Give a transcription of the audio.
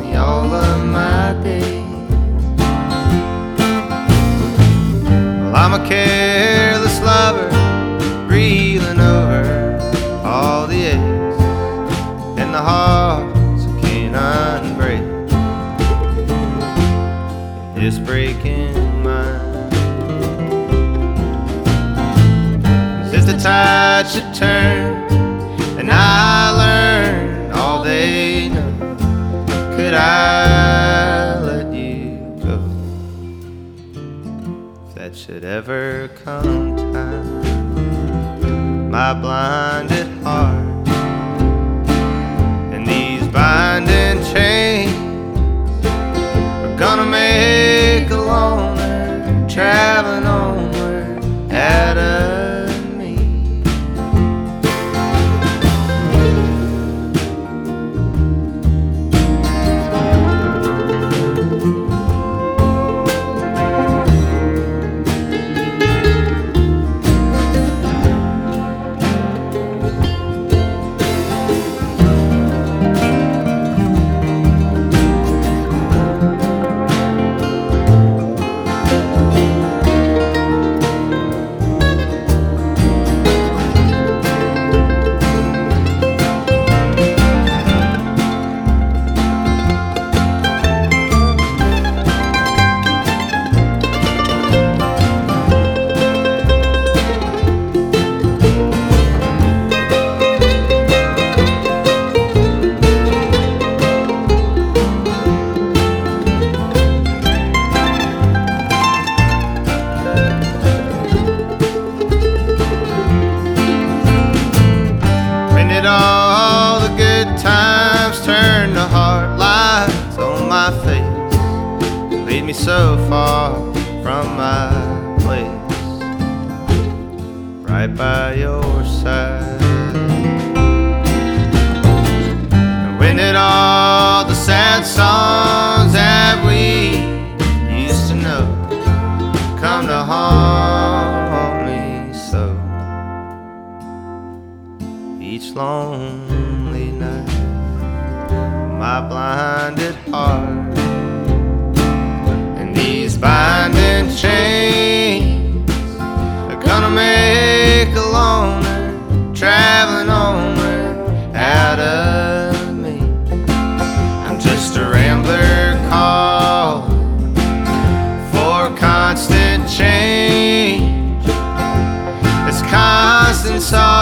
all of my days. Well, I'm a careless lover, reeling over all the aches and the hearts I can't unbreak. It's breaking mine. As if the tide should turn and I learn all they know, could I let you go? If that should ever come time, my blinded heart and these binding chains are gonna make a loner traveling onward out of me. All the good times turn to hard lights on my face, lead me so far from my place, right by your side. And when did all the sad songs that we used to know come to haunt me so? Each lonely night, my blinded heart and these binding chains are gonna make a loner traveling onward out of me. I'm just a rambler calling for constant change. This constant sorrow